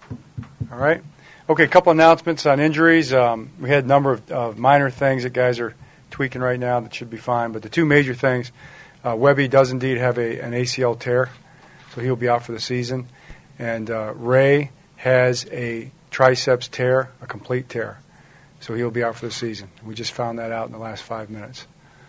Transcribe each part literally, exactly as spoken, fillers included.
All right. Okay, a couple announcements on injuries. Um, we had a number of, of minor things that guys are tweaking right now that should be fine. But the two major things, uh, Webby does indeed have a, an A C L tear, so he'll be out for the season. And uh, Ray has a triceps tear, a complete tear, so he'll be out for the season. We just found that out in the last five minutes.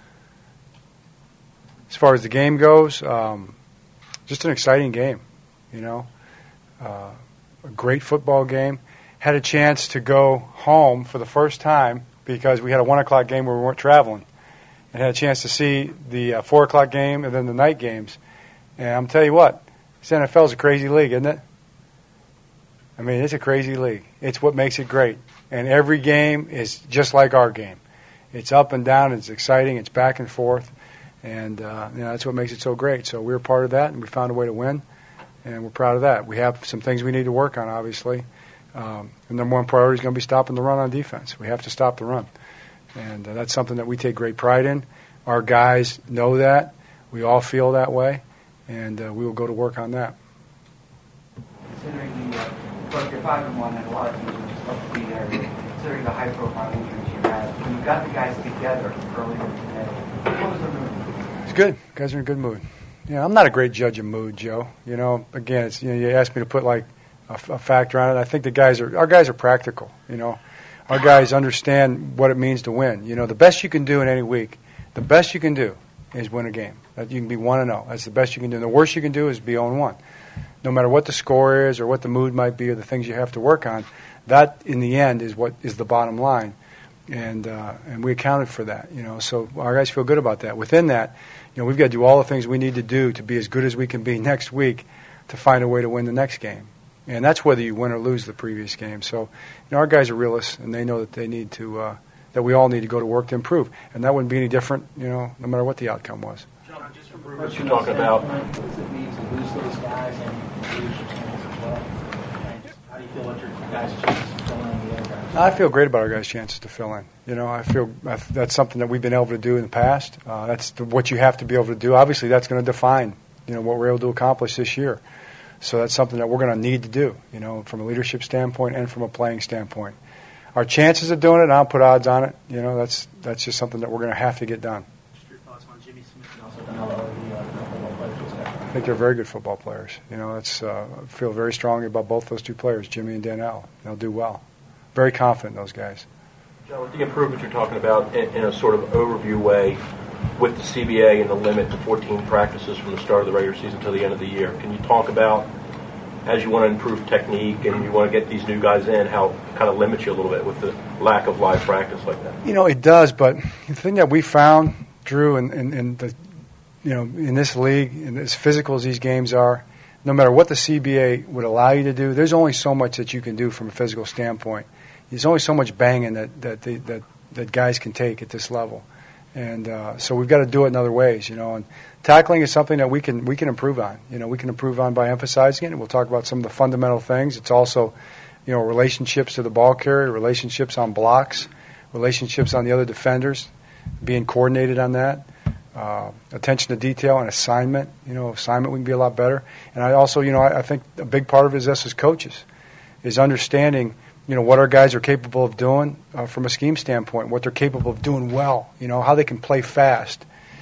As far as the game goes, um, just an exciting game, you know, uh, a great football game. Had a chance to go home for the first time because we had a one o'clock game where we weren't traveling, and had a chance to see the uh, four o'clock game and then the night games. And I'm tell you what, this N F L is a crazy league, isn't it? I mean, it's a crazy league. It's what makes it great. And every game is just like our game. It's up and down. It's exciting. It's back and forth. And, uh, you know, that's what makes it so great. So we're part of that, and we found a way to win, and we're proud of that. We have some things we need to work on, obviously. Um, the number one priority is going to be stopping the run on defense. We have to stop the run. And uh, that's something that we take great pride in. Our guys know that. We all feel that way, and uh, we will go to work on that. Considering the, uh, look, you're five and one, and a lot of teams would just love to be there. Considering the high-profile injuries you had, when you got the guys together earlier today, what was the mood? It's good. Guys are in a good mood. Yeah, I'm not a great judge of mood, Joe. You know, again, it's, you know, you asked me to put like a, a factor on it. I think the guys are our guys are practical. You know, our guys understand what it means to win. You know, the best you can do in any week, the best you can do is win a game. That you can be one and zero. That's the best you can do. And the worst you can do is be zero and one. No matter what the score is or what the mood might be or the things you have to work on, that in the end is what is the bottom line. And uh, and we accounted for that, you know. So our guys feel good about that. Within that, you know, we've got to do all the things we need to do to be as good as we can be next week to find a way to win the next game. And that's whether you win or lose the previous game. So, you know, our guys are realists, and they know that they need to uh, that we all need to go to work to improve. And that wouldn't be any different, you know, no matter what the outcome was. John, just from what you're talking about. What does it mean to lose those guys and leadership standards as well? And just how do you feel about your guys' chances of filling in the other guys? I feel great about our guys' chances to fill in. You know, I feel I, that's something that we've been able to do in the past. Uh, that's the, what you have to be able to do. Obviously, that's going to define, you know, what we're able to accomplish this year. So that's something that we're going to need to do, you know, from a leadership standpoint and from a playing standpoint. Our chances of doing it, and I'll put odds on it, you know, that's that's just something that we're going to have to get done. Just your thoughts on Jimmy Smith and also Danilo, the uh, football players. I think they're very good football players. You know, it's, uh, I feel very strongly about both those two players, Jimmy and Danilo. They'll do well. Very confident in those guys. John, with the improvement you're talking about in, in a sort of overview way with the C B A and the limit to fourteen practices from the start of the regular season to the end of the year, can you talk about, as you want to improve technique and you want to get these new guys in, how it kind of limits you a little bit with the lack of live practice like that? You know, it does, but the thing that we found, Drew, in, in, in the, you know, in this league, and as physical as these games are, no matter what the C B A would allow you to do, there's only so much that you can do from a physical standpoint. There's only so much banging that that they, that, that guys can take at this level, and uh, so we've got to do it in other ways, you know. And tackling is something that we can we can improve on. You know, we can improve on by emphasizing it. And we'll talk about some of the fundamental things. It's also, you know, relationships to the ball carrier, relationships on blocks, relationships on the other defenders, being coordinated on that. Uh, attention to detail and assignment. You know, assignment we can be a lot better. And I also, you know, I, I think a big part of it is us as coaches, is understanding, you know, what our guys are capable of doing uh, from a scheme standpoint, what they're capable of doing well, you know, how they can play fast,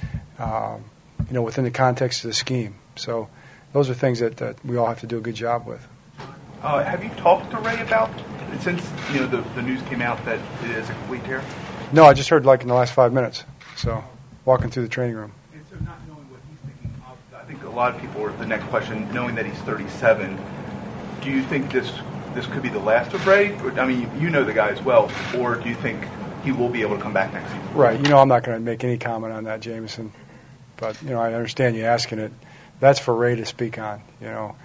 um, you know, within the context of the scheme. So those are things that, that we all have to do a good job with. Uh, have you talked to Ray about, since, you know, the, the news came out that it is a complete tear? No, I just heard like in the last five minutes. So walking through the training room. And so not knowing what he's thinking of, I think a lot of people are, the next question, knowing that he's thirty-seven, do you think this this could be the last of Ray? I mean, you know the guy as well, or do you think he will be able to come back next season? Right. You know, I'm not going to make any comment on that, Jameson. But, you know, I understand you asking it. That's for Ray to speak on, you know.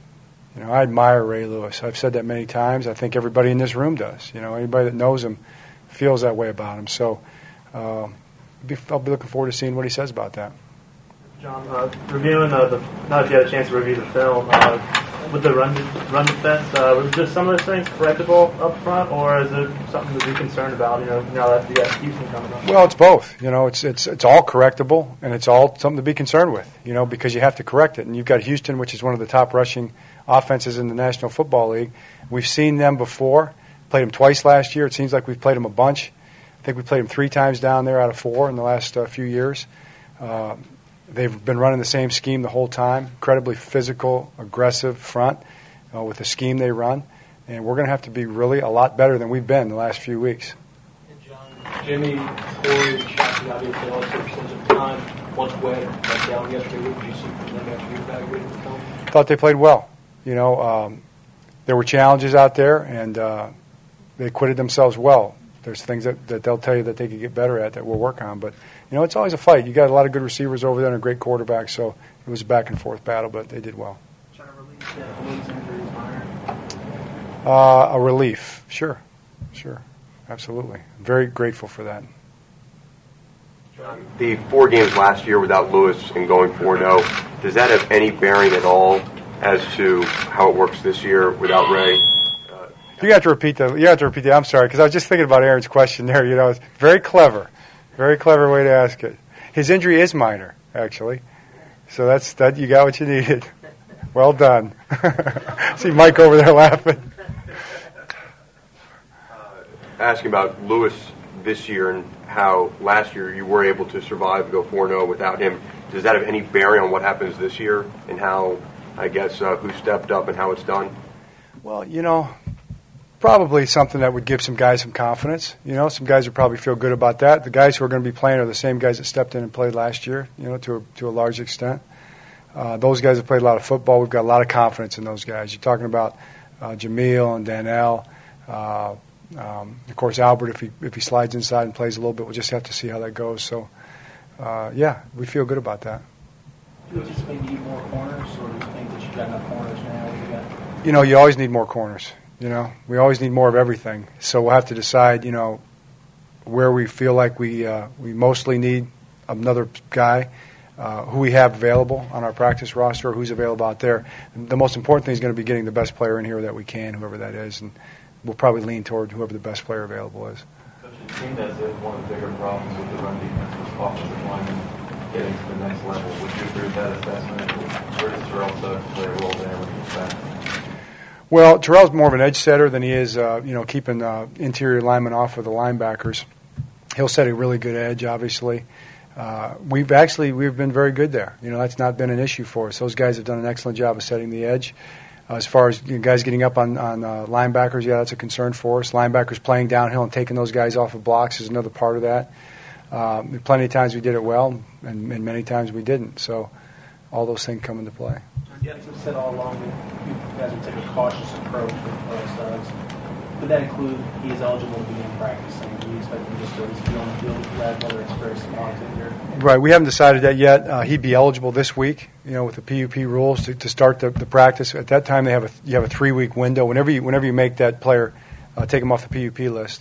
You know, I admire Ray Lewis. I've said that many times. I think everybody in this room does. You know, anybody that knows him feels that way about him. So uh, I'll be looking forward to seeing what he says about that. John, uh, reviewing uh, the, now that you had a chance to review the film, uh, with the run run defense, uh, was just some of those things correctable up front, or is it something to be concerned about? You know, now that you got Houston coming up. Well, it's both. You know, it's it's it's all correctable, and it's all something to be concerned with. You know, because you have to correct it, and you've got Houston, which is one of the top rushing offenses in the National Football League. We've seen them before. Played them twice last year. It seems like we've played them a bunch. I think we played them three times down there out of four in the last uh, few years. Uh, they've been running the same scheme the whole time, incredibly physical, aggressive front uh, with the scheme they run. And we're going to have to be really a lot better than we've been the last few weeks. And John, Jimmy, Corey, and Shaq, obviously all six percent of the time. Much better. Like down yesterday, what did you see from them after you evaluated the film? Thought they played well. You know, um, there were challenges out there, and uh, they acquitted themselves well. There's things that, that they'll tell you that they could get better at that we'll work on. But, you know, it's always a fight. You got a lot of good receivers over there and a great quarterback, so it was a back-and-forth battle, but they did well. Trying to release that Williams injury is minor. Uh, a relief. Sure. Sure. Absolutely. I'm very grateful for that. The four games last year without Lewis and going four and oh, does that have any bearing at all as to how it works this year without Ray? Uh, you have to repeat that. You have to repeat that. I'm sorry, because I was just thinking about Aaron's question there. You know, it's very clever, very clever way to ask it. His injury is minor, actually, so that's that. You got what you needed. Well done. See Mike over there laughing. uh, asking about Lewis this year and how last year you were able to survive and go four and oh without him. Does that have any bearing on what happens this year and how, I guess, uh, who stepped up and how it's done? Well, you know, probably something that would give some guys some confidence. You know, some guys would probably feel good about that. The guys who are going to be playing are the same guys that stepped in and played last year, you know, to a, to a large extent. Uh, those guys have played a lot of football. We've got a lot of confidence in those guys. You're talking about uh, Jamil and Danelle. Uh, Um, of course, Albert, if he if he slides inside and plays a little bit, we'll just have to see how that goes. So, uh, yeah, we feel good about that. Do you anticipate need more corners, or do you think that you've got enough corners now? You got? You know, you always need more corners. You know, we always need more of everything. So we'll have to decide, you know, where we feel like we uh, we mostly need another guy, uh, who we have available on our practice roster, or who's available out there. The most important thing is going to be getting the best player in here that we can, whoever that is, and we'll probably lean toward whoever the best player available is. Coach, it seemed as if one of the bigger problems with the run defense was offensive linemen getting to the next level. Would you agree with that assessment? Where does Terrell Suggs play a role there with respect? Well, Terrell's more of an edge setter than he is, uh, you know, keeping uh, interior linemen off of the linebackers. He'll set a really good edge, obviously. Uh, we've actually we've been very good there. You know, that's not been an issue for us. Those guys have done an excellent job of setting the edge. Uh, as far as you know, guys getting up on, on uh, linebackers, yeah, that's a concern for us. Linebackers playing downhill and taking those guys off of blocks is another part of that. Uh, plenty of times we did it well, and, and many times we didn't. So all those things come into play. You guys have said all along that you guys would take a cautious approach with uh, Suggs. Would that include he is eligible to be in practice? And do you expect him just to always be on the field with that, whether it's very small injury? Right, we haven't decided that yet. Uh, he'd be eligible this week, you know, with the P U P rules to, to start the, the practice. At that time, they have a you have a three week window. Whenever you whenever you make that player, uh, take him off the P U P list,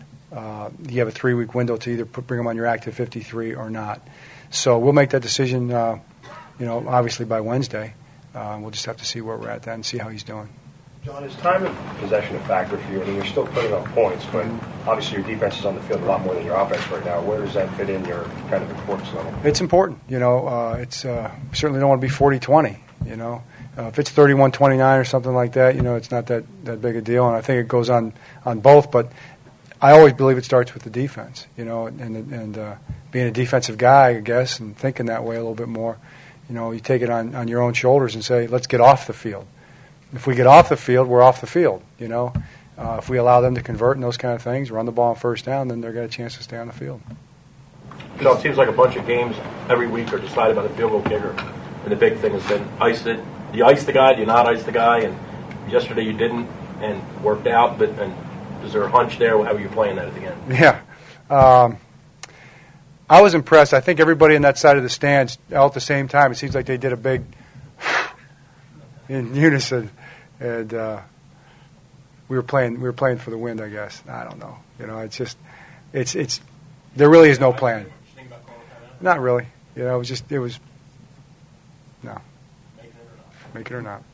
uh, you have a three week window to either put, bring him on your active fifty-three or not. So we'll make that decision, uh, you know, obviously by Wednesday. Uh, we'll just have to see where we're at then and see how he's doing. John, is time of possession a factor for you? I mean, you're still putting up points, but obviously your defense is on the field a lot more than your offense right now. Where does that fit in your kind of importance level? It's important. You know, uh, it's uh, we certainly don't want to be forty twenty, you know. Uh, if it's thirty-one twenty-nine or something like that, you know, it's not that, that big a deal, and I think it goes on, on both. But I always believe it starts with the defense, you know, and, and uh, being a defensive guy, I guess, and thinking that way a little bit more. You know, you take it on, on your own shoulders and say, let's get off the field. If we get off the field, we're off the field, you know. Uh, if we allow them to convert and those kind of things, run the ball on first down, then they're got a chance to stay on the field. You know, it seems like a bunch of games every week are decided by the field goal kicker. And the big thing has been ice it. Do you ice the guy? Do you not ice the guy? And yesterday you didn't and worked out. But and is there a hunch there? How are you playing that at the end? Yeah. Um, I was impressed. I think everybody on that side of the stands all at the same time, it seems like they did a big in unison. And uh, we were playing. We were playing for the wind, I guess. I don't know. You know, it's just, it's it's. There really is no plan. Not really. You know, it was just. It was. No. Make it or not.